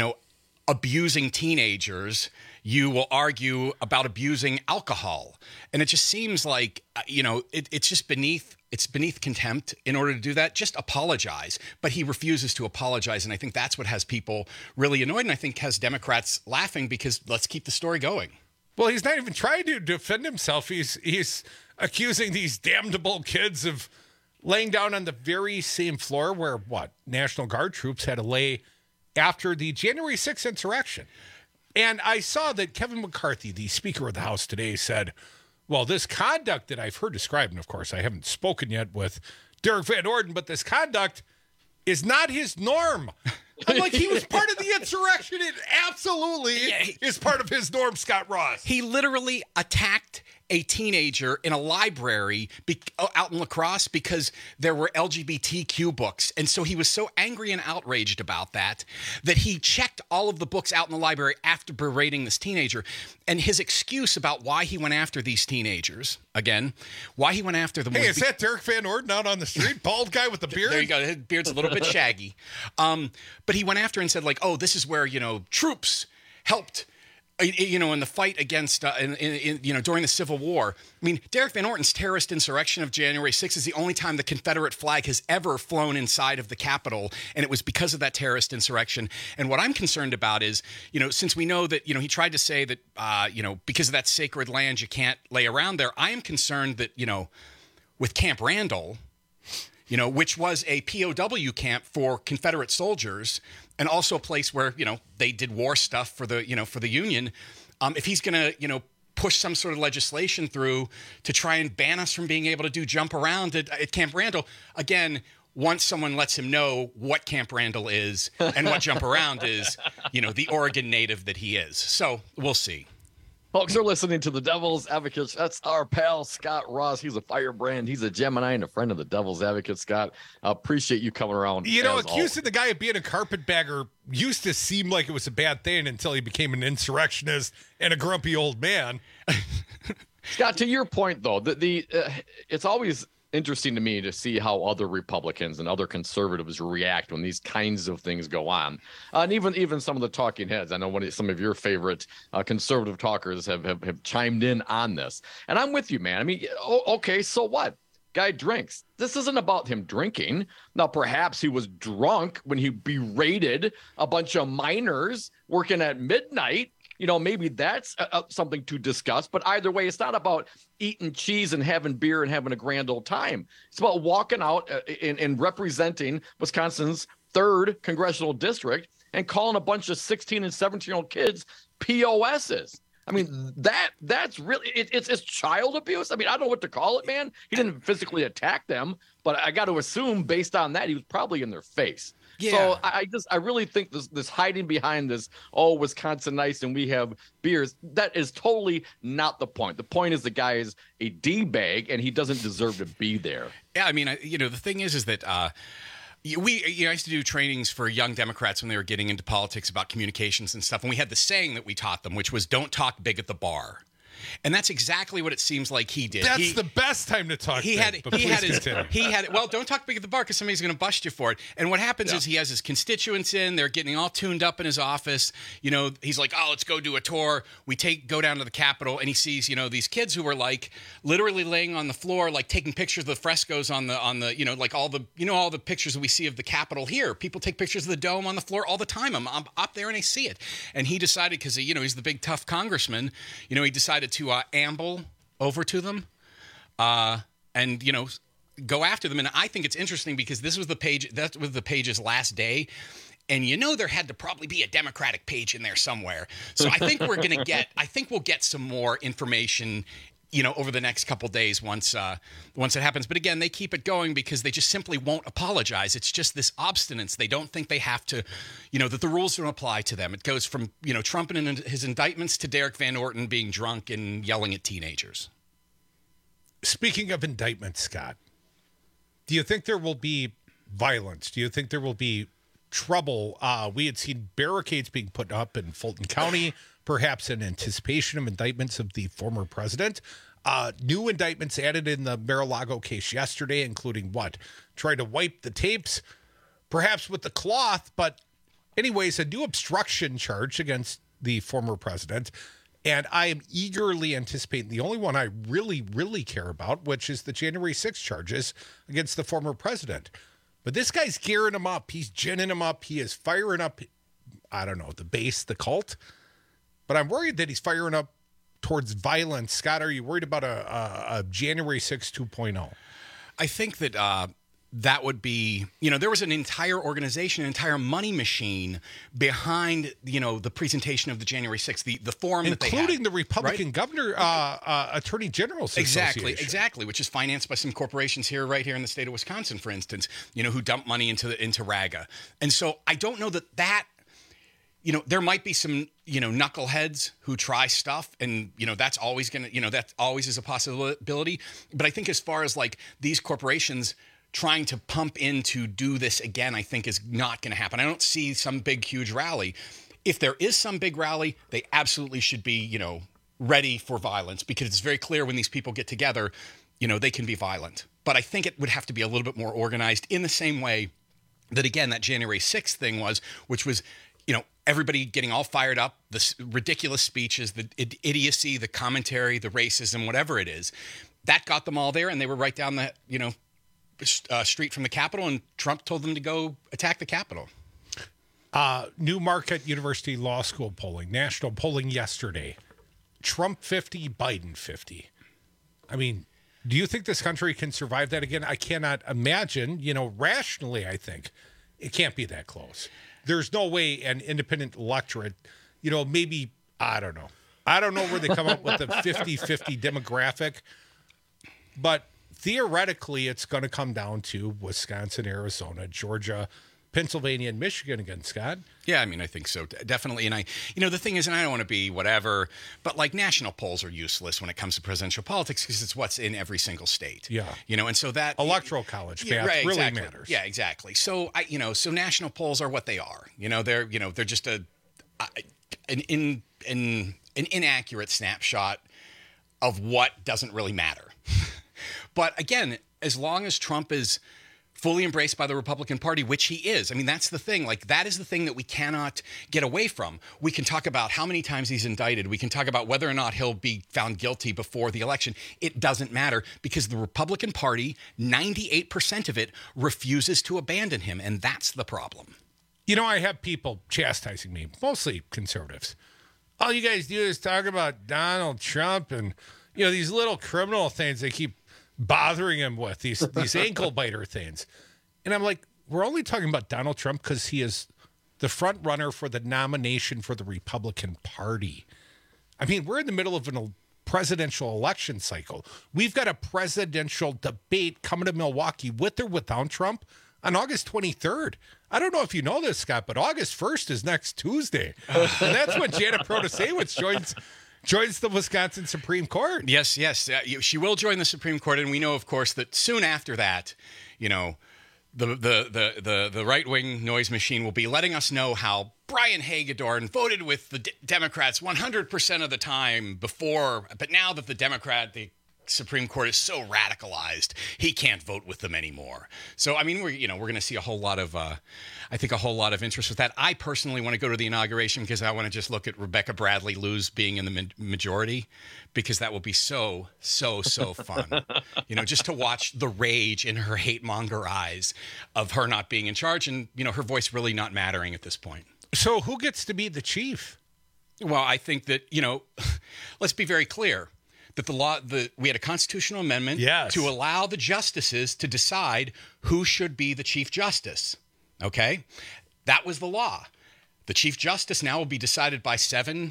abusing teenagers, you will argue about abusing alcohol. And it just seems like, it's just beneath contempt in order to do that. Just apologize. But he refuses to apologize. And I think that's what has people really annoyed. And I think has Democrats laughing because let's keep the story going. Well, he's not even trying to defend himself. He's accusing these damnable kids of laying down on the very same floor where, National Guard troops had to lay after the January 6th insurrection. And I saw that Kevin McCarthy, the Speaker of the House today, said, well, this conduct that I've heard described, and of course I haven't spoken yet with Derek Van Orden, but this conduct is not his norm. I'm like, he was part of the insurrection. It absolutely is part of his norm, Scott Ross. He literally attacked a teenager in a library out in La Crosse because there were LGBTQ books. And so he was so angry and outraged about that he checked all of the books out in the library after berating this teenager. And his excuse about why he went after these teenagers, why he went after them was... Hey, is that Derek Van Orden out on the street? Bald guy with the beard? There you go. His beard's a little bit shaggy. But he went after and said, oh, this is where, troops helped in the fight against, during the Civil War. I mean, Derek Van Orton's terrorist insurrection of January 6th is the only time the Confederate flag has ever flown inside of the Capitol, and it was because of that terrorist insurrection. And what I'm concerned about is, since we know that, he tried to say that, because of that sacred land, you can't lay around there. I am concerned that, with Camp Randall, which was a POW camp for Confederate soldiers, and also a place where, they did war stuff for the Union. If he's going to, push some sort of legislation through to try and ban us from being able to do jump around at Camp Randall, again, once someone lets him know what Camp Randall is and what jump around is, the Oregon native that he is. So we'll see. Folks are listening to the Devil's Advocates. That's our pal, Scott Ross. He's a firebrand. He's a Gemini and a friend of the Devil's Advocate, Scott. I appreciate you coming around. Accusing the guy of being a carpetbagger used to seem like it was a bad thing until he became an insurrectionist and a grumpy old man. Scott, to your point, though, it's always interesting to me to see how other Republicans and other conservatives react when these kinds of things go on. And even some of the talking heads. I know some of your favorite conservative talkers have chimed in on this. And I'm with you, man. I mean, okay, so what? Guy drinks. This isn't about him drinking. Now, perhaps he was drunk when he berated a bunch of minors working at midnight. Maybe that's something to discuss. But either way, it's not about eating cheese and having beer and having a grand old time. It's about walking out and representing Wisconsin's 3rd congressional district and calling a bunch of 16 and 17-year-old kids POSs. I mean, that's really, it's child abuse. I mean, I don't know what to call it, man. He didn't physically attack them, but I got to assume based on that, he was probably in their face. Yeah. So I really think this hiding behind this, Wisconsin nice and we have beers, that is totally not the point. The point is the guy is a D-bag and he doesn't deserve to be there. Yeah, I mean, the thing is that I used to do trainings for young Democrats when they were getting into politics about communications and stuff, and we had the saying that we taught them, which was don't talk big at the bar. And that's exactly what it seems like he did. That's the best time to talk. Well, don't talk big at the bar because somebody's going to bust you for it. And what happens is he has his constituents in. They're getting all tuned up in his office. He's like, let's go do a tour. We go down to the Capitol, and he sees, these kids who were like literally laying on the floor, like taking pictures of the frescoes on the like all the pictures that we see of the Capitol here. People take pictures of the dome on the floor all the time. I'm up there and I see it. And he decided, because he's the big tough congressman, he decided to amble over to them and go after them. And I think it's interesting because that was the page's last day, and there had to probably be a Democratic page in there somewhere. So I think we'll get some more information over the next couple days once it happens. But again, they keep it going because they just simply won't apologize. It's just this obstinance. They don't think they have to, that the rules don't apply to them. It goes from, Trump and his indictments to Derek Van Orton being drunk and yelling at teenagers. Speaking of indictments, Scott, do you think there will be violence? Do you think there will be trouble? We had seen barricades being put up in Fulton County, perhaps in anticipation of indictments of the former president. New indictments added in the Mar-a-Lago case yesterday, including try to wipe the tapes, perhaps with the cloth. But anyways, a new obstruction charge against the former president. And I am eagerly anticipating the only one I really, really care about, which is the January 6th charges against the former president. But this guy's gearing him up. He's ginning him up. He is firing up, the base, the cult. But I'm worried that he's firing up towards violence. Scott, are you worried about a January 6th 2.0? I think that that would be, there was an entire organization, an entire money machine behind, the presentation of the January 6th, the forum that they had. Including the Republican governor, Attorney General's Association. Exactly, which is financed by some corporations right here in the state of Wisconsin, for instance, who dump money into RAGA. And so I don't know that there might be some, knuckleheads who try stuff, and, that's always going to, that always is a possibility. But I think as far as like these corporations trying to pump in to do this again, I think is not going to happen. I don't see some big, huge rally. If there is some big rally, they absolutely should be, ready for violence, because it's very clear when these people get together, they can be violent. But I think it would have to be a little bit more organized in the same way that, again, that January 6th thing was, which was, everybody getting all fired up, the ridiculous speeches, the idiocy, the commentary, the racism, whatever it is, that got them all there. And they were right down the, street from the Capitol, and Trump told them to go attack the Capitol. Newmarket University Law School polling, national polling yesterday. Trump 50, Biden 50. I mean, do you think this country can survive that again? I cannot imagine, rationally, I think it can't be that close. There's no way an independent electorate, maybe, I don't know. I don't know where they come up with the 50-50 demographic, but theoretically it's going to come down to Wisconsin, Arizona, Georgia, Pennsylvania, and Michigan again, Scott. Yeah, I mean, I think so, definitely. And the thing is, and I don't want to be whatever, but like national polls are useless when it comes to presidential politics because it's what's in every single state. Yeah. And so that electoral college math right, really exactly. matters. Yeah, exactly. So so national polls are what they are. They're just an inaccurate snapshot of what doesn't really matter. But again, as long as Trump is fully embraced by the Republican Party, which he is. I mean, that's the thing. Like, that is the thing that we cannot get away from. We can talk about how many times he's indicted. We can talk about whether or not he'll be found guilty before the election. It doesn't matter because the Republican Party, 98% of it, refuses to abandon him, and that's the problem. I have people chastising me, mostly conservatives. All you guys do is talk about Donald Trump and, these little criminal things they keep bothering him with, these ankle biter things. And I'm like, we're only talking about Donald Trump because he is the front runner for the nomination for the Republican Party. I mean, we're in the middle of a presidential election cycle. We've got a presidential debate coming to Milwaukee with or without Trump on August 23rd. I don't know if you know this, Scott, but August 1st is next Tuesday. And that's when Janet Protasewicz joins the Wisconsin Supreme Court. Yes. She will join the Supreme Court, and we know, of course, that soon after that, the right-wing noise machine will be letting us know how Brian Hagedorn voted with the Democrats 100% of the time before, but now that the Supreme Court is so radicalized, he can't vote with them anymore. So, I mean, we're going to see a whole lot of interest with that. I personally want to go to the inauguration because I want to just look at Rebecca Bradley lose being in the majority, because that will be so fun. Just to watch the rage in her hate monger eyes of her not being in charge and, her voice really not mattering at this point. So who gets to be the chief? Well, I think that, let's be very clear. That we had a constitutional amendment to allow the justices to decide who should be the chief justice. Okay? That was the law. The chief justice now will be decided by seven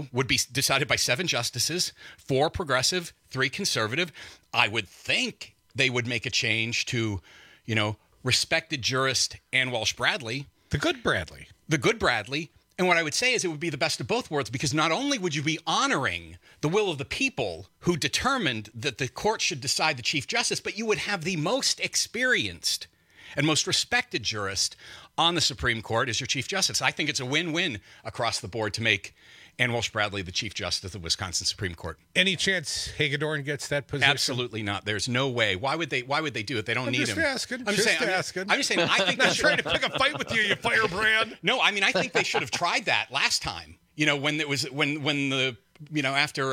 justices, 4 progressive, 3 conservative. I would think they would make a change to, respected jurist Ann Walsh Bradley. The good Bradley. And what I would say is it would be the best of both worlds, because not only would you be honoring the will of the people who determined that the court should decide the chief justice, but you would have the most experienced and most respected jurist on the Supreme Court as your chief justice. I think it's a win-win across the board to make Ann Walsh Bradley the chief justice of the Wisconsin Supreme Court. Any chance Hagedorn gets that position? Absolutely not. There's no way. Why would they do it? They don't need him. I'm just asking. I'm just saying. I think I'm trying to pick a fight with you firebrand. No, I mean, I think they should have tried that last time. When it was after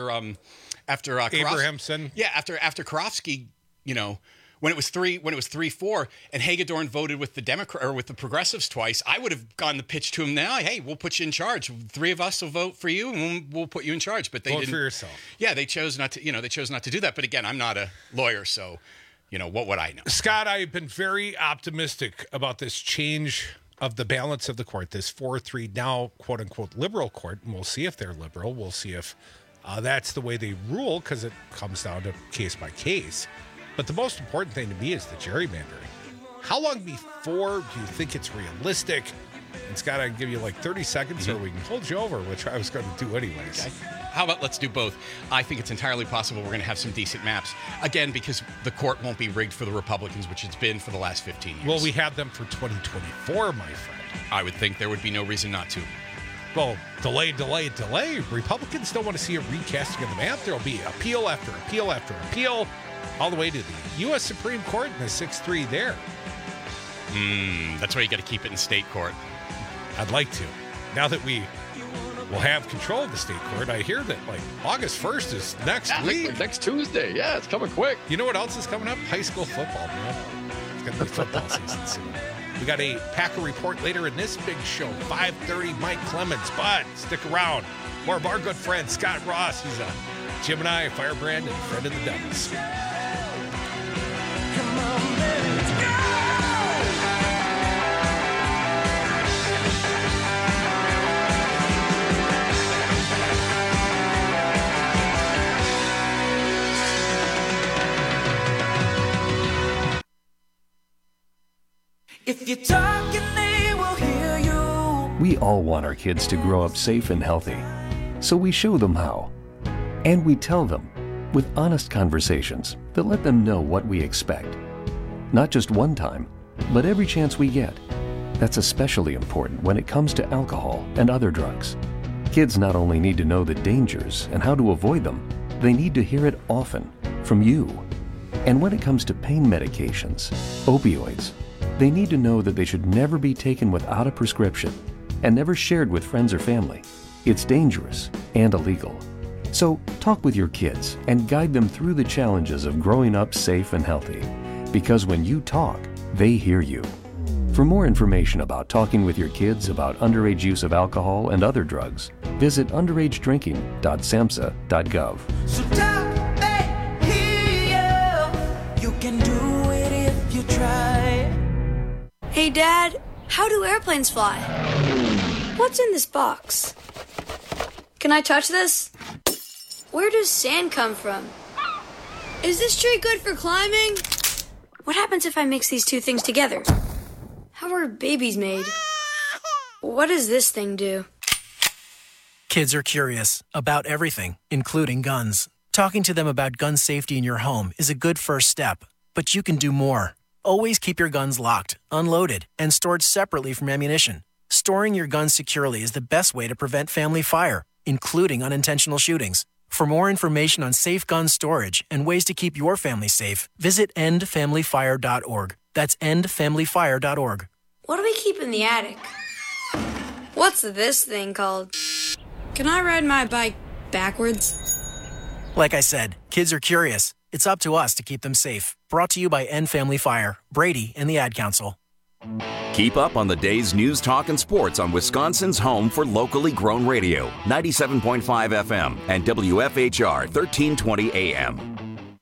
Abrahamson. Yeah, after Karofsky, when it was 3-4 and Hagedorn voted with the Democrat or with the progressives twice, I would have gone the pitch to him now. Hey, we'll put you in charge. 3 of us will vote for you, and we'll put you in charge. But they vote didn't. For yourself. Yeah, they chose not to. They chose not to do that. But again, I'm not a lawyer, so what would I know? Scott, I've been very optimistic about this change of the balance of the court. This 4-3 now quote unquote liberal court, and we'll see if they're liberal. We'll see if that's the way they rule, because it comes down to case by case. But the most important thing to me is the gerrymandering. How long before do you think it's realistic? And Scott, I can give you like 30 seconds or we can hold you over, which I was going to do anyways. Okay. How about let's do both? I think it's entirely possible we're going to have some decent maps. Again, because the court won't be rigged for the Republicans, which it's been for the last 15 years. Well, we have them for 2024, my friend. I would think there would be no reason not to. Well, delay. Republicans don't want to see a recasting of the map. There will be appeal after appeal after appeal, all the way to the U.S. Supreme Court and the 6-3 there. That's why you got to keep it in state court. I'd like to. Now that we will have control of the state court, I hear that like August 1st is next week. Like next Tuesday. Yeah, it's coming quick. You know what else is coming up? High school football, man. It's going to be football season soon. We got a Packer report later in this big show, 5:30, Mike Clemens. But stick around. More of our good friend, Scott Ross. He's a Gemini, firebrand, and friend of the Devils. Come on, let's go! If you're talking, they will hear you. We all want our kids to grow up safe and healthy, so we show them how. And we tell them with honest conversations that let them know what we expect. Not just one time, but every chance we get. That's especially important when it comes to alcohol and other drugs. Kids not only need to know the dangers and how to avoid them, they need to hear it often from you. And when it comes to pain medications, opioids, they need to know that they should never be taken without a prescription and never shared with friends or family. It's dangerous and illegal. So talk with your kids and guide them through the challenges of growing up safe and healthy. Because when you talk, they hear you. For more information about talking with your kids about underage use of alcohol and other drugs, visit underagedrinking.samhsa.gov. So talk, they hear you. You can do it if you try. Hey, Dad, how do airplanes fly? What's in this box? Can I touch this? Where does sand come from? Is this tree good for climbing? What happens if I mix these two things together? How are babies made? What does this thing do? Kids are curious about everything, including guns. Talking to them about gun safety in your home is a good first step, but you can do more. Always keep your guns locked, unloaded, and stored separately from ammunition. Storing your guns securely is the best way to prevent family fire, including unintentional shootings. For more information on safe gun storage and ways to keep your family safe, visit endfamilyfire.org. That's endfamilyfire.org. What do we keep in the attic? What's this thing called? Can I ride my bike backwards? Like I said, kids are curious. It's up to us to keep them safe. Brought to you by End Family Fire, Brady, and the Ad Council. Keep up on the day's news, talk, and sports on Wisconsin's home for locally grown radio, 97.5 FM and WFHR 1320 AM.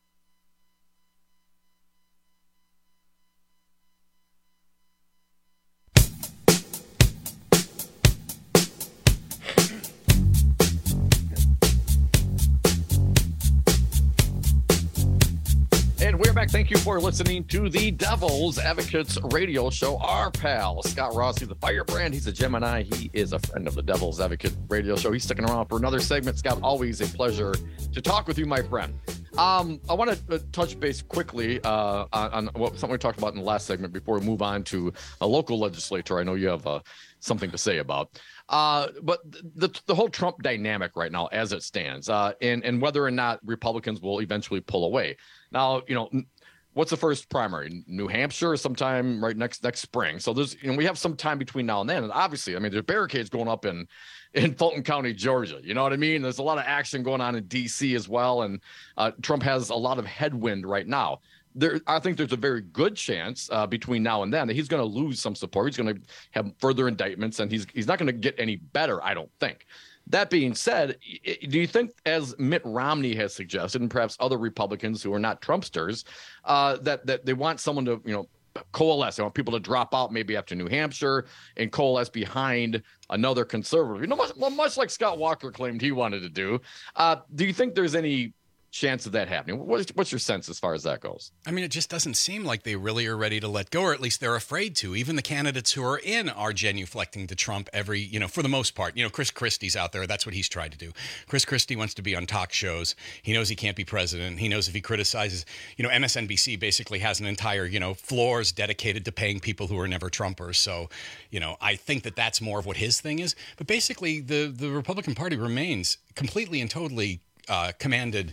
We're back. Thank you for listening to the Devil's Advocates radio show. Our pal, Scott Ross, he's a firebrand. He's a Gemini. He is a friend of the Devil's Advocate radio show. He's sticking around for another segment. Scott, always a pleasure to talk with you, my friend. I want to touch base quickly on something we talked about in the last segment before we move on to a local legislator. I know you have something to say about. But the whole Trump dynamic right now, as it stands, and whether or not Republicans will eventually pull away. Now, what's the first primary? New Hampshire, sometime right next spring. So there's, we have some time between now and then. And obviously, there's barricades going up in Fulton County, Georgia. You know what I mean? There's a lot of action going on in D.C. as well. And Trump has a lot of headwind right now. I think there's a very good chance between now and then that he's going to lose some support. He's going to have further indictments, and he's not going to get any better, I don't think. That being said, do you think, as Mitt Romney has suggested, and perhaps other Republicans who are not Trumpsters, that they want someone to, coalesce? They want people to drop out maybe after New Hampshire and coalesce behind another conservative, much like Scott Walker claimed he wanted to do. Do you think there's any chance of that happening? What's your sense as far as that goes? It just doesn't seem like they really are ready to let go, or at least they're afraid to. Even the candidates who are in are genuflecting to Trump for the most part. Chris Christie's out there. That's what he's tried to do. Chris Christie wants to be on talk shows. He knows he can't be president. He knows if he criticizes, MSNBC basically has an entire, floors dedicated to paying people who are never Trumpers. So, I think that's more of what his thing is. But basically, the Republican Party remains completely and totally commanded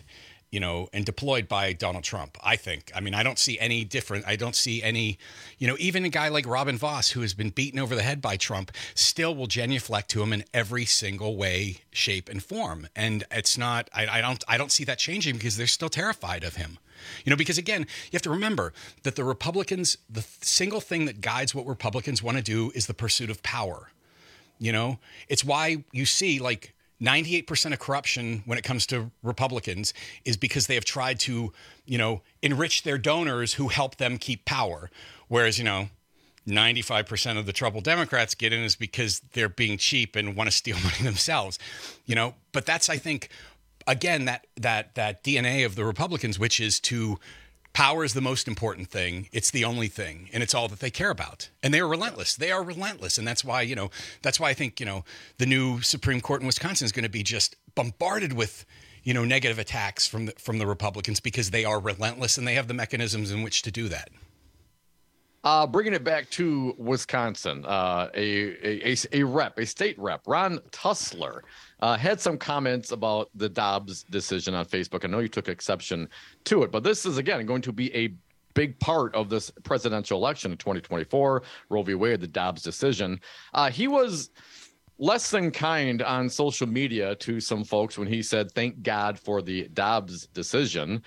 and deployed by Donald Trump, I think. I mean, I don't see any different. I don't see any, even a guy like Robin Voss, who has been beaten over the head by Trump, still will genuflect to him in every single way, shape, and form. And it's not, I don't see that changing because they're still terrified of him. Because again, you have to remember that the Republicans, the single thing that guides what Republicans want to do is the pursuit of power. It's why you see 98% of corruption when it comes to Republicans is because they have tried to, enrich their donors who help them keep power. Whereas, 95% of the trouble Democrats get in is because they're being cheap and want to steal money themselves, But that's, I think, again, that DNA of the Republicans, which is to power is the most important thing. It's the only thing, and it's all that they care about. And they are relentless. They are relentless, and that's why I think the new Supreme Court in Wisconsin is going to be just bombarded with negative attacks from the Republicans because they are relentless and they have the mechanisms in which to do that. Bringing it back to Wisconsin, a state rep, Ron Tussler, had some comments about the Dobbs decision on Facebook. I know you took exception to it, but this is, again, going to be a big part of this presidential election in 2024, Roe v. Wade, the Dobbs decision. He was less than kind on social media to some folks when he said, "Thank God for the Dobbs decision."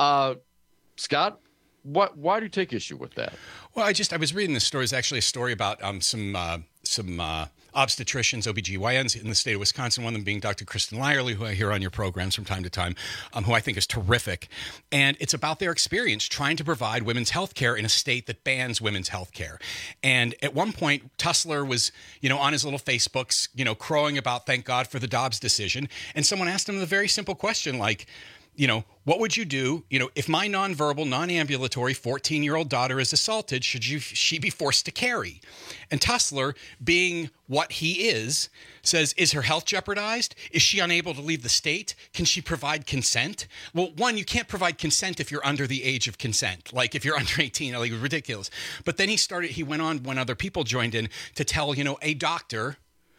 Scott, why do you take issue with that? Well, I was reading this story. It's actually a story about some obstetricians, OBGYNs in the state of Wisconsin, one of them being Dr. Kristen Lyerly, who I hear on your programs from time to time, who I think is terrific. And it's about their experience trying to provide women's health care in a state that bans women's health care. And at one point, Tussler was, on his little Facebooks, crowing about thank God for the Dobbs decision. And someone asked him the very simple question, like, what would you do, if my nonverbal, non-ambulatory 14-year-old daughter is assaulted, should she be forced to carry? And Tussler, being what he is her health jeopardized? Is she unable to leave the state? Can she provide consent? Well, one, you can't provide consent if you're under the age of consent. Like if you're under 18, ridiculous. But then he went on when other people joined in to tell, a doctor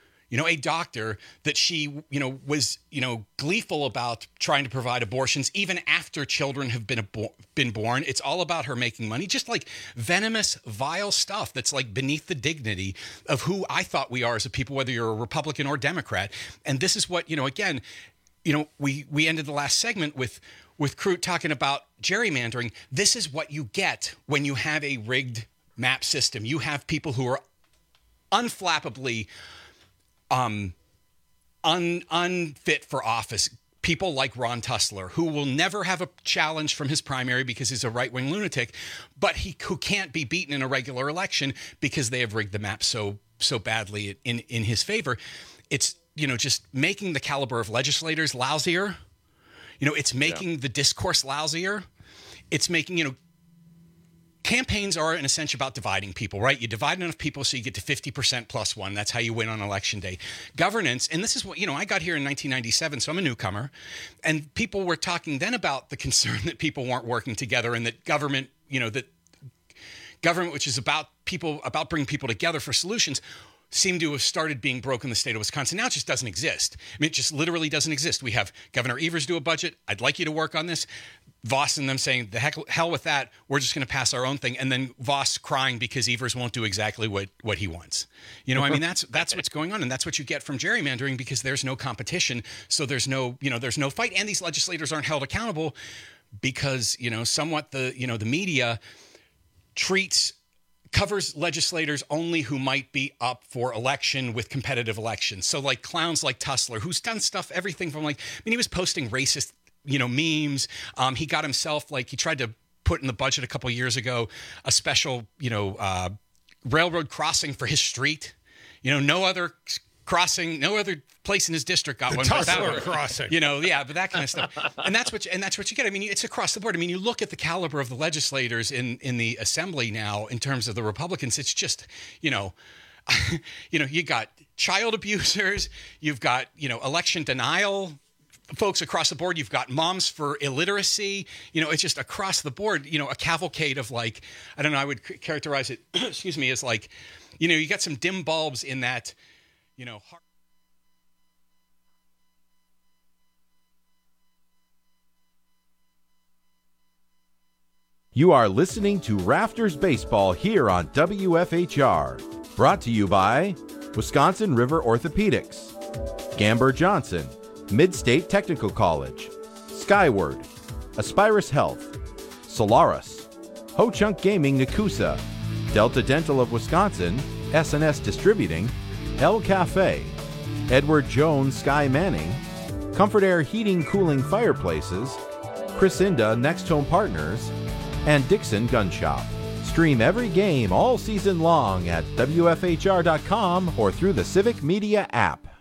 that she, was, gleeful about trying to provide abortions even after children have been born. It's all about her making money, just like venomous, vile stuff that's like beneath the dignity of who I thought we are as a people, whether you're a Republican or Democrat. And this is what, again, we ended the last segment with Crute talking about gerrymandering. This is what you get when you have a rigged map system. You have people who are unflappably unfit for office, people like Ron Tussler, who will never have a challenge from his primary because he's a right-wing lunatic, but who can't be beaten in a regular election because they have rigged the map so badly in his favor. It's, just making the caliber of legislators lousier. It's making the discourse lousier. It's making, campaigns are, in a sense, about dividing people, right? You divide enough people so you get to 50% plus one. That's how you win on election day. Governance, and this is what, I got here in 1997, so I'm a newcomer, and people were talking then about the concern that people weren't working together and that government, that government, which is about bringing people together for solutions, seemed to have started being broken in the state of Wisconsin. Now it just doesn't exist. I mean, it just literally doesn't exist. We have Governor Evers do a budget. I'd like you to work on this. Voss and them saying, the hell with that. We're just going to pass our own thing. And then Voss crying because Evers won't do exactly what he wants. That's what's going on. And that's what you get from gerrymandering because there's no competition. So there's no fight. And these legislators aren't held accountable because, somewhat the media covers legislators only who might be up for election with competitive elections. So like clowns like Tussler, who's done stuff, everything from he was posting racist, memes. He got himself, he tried to put in the budget a couple of years ago, a special, railroad crossing for his street. No other crossing, no other place in his district got one. Tussler crossing. But that kind of stuff. And that's what you get. I mean, it's across the board. I mean, you look at the caliber of the legislators in the assembly now in terms of the Republicans, it's just, you got child abusers, you've got, election denial folks across the board. You've got moms for illiteracy. It's just across the board, a cavalcade of I don't know, I would characterize it, excuse me, as you got some dim bulbs in that, heart. 'Cause You are listening to Rafters Baseball here on WFHR. Brought to you by Wisconsin River Orthopedics, Gamber Johnson, Mid-State Technical College, Skyward, Aspirus Health, Solaris, Ho-Chunk Gaming Nakusa, Delta Dental of Wisconsin, S&S Distributing, El Cafe, Edward Jones Sky Manning, Comfort Air Heating Cooling Fireplaces, Chrisinda Next Home Partners, and Dixon Gun Shop. Stream every game all season long at WFHR.com or through the Civic Media app.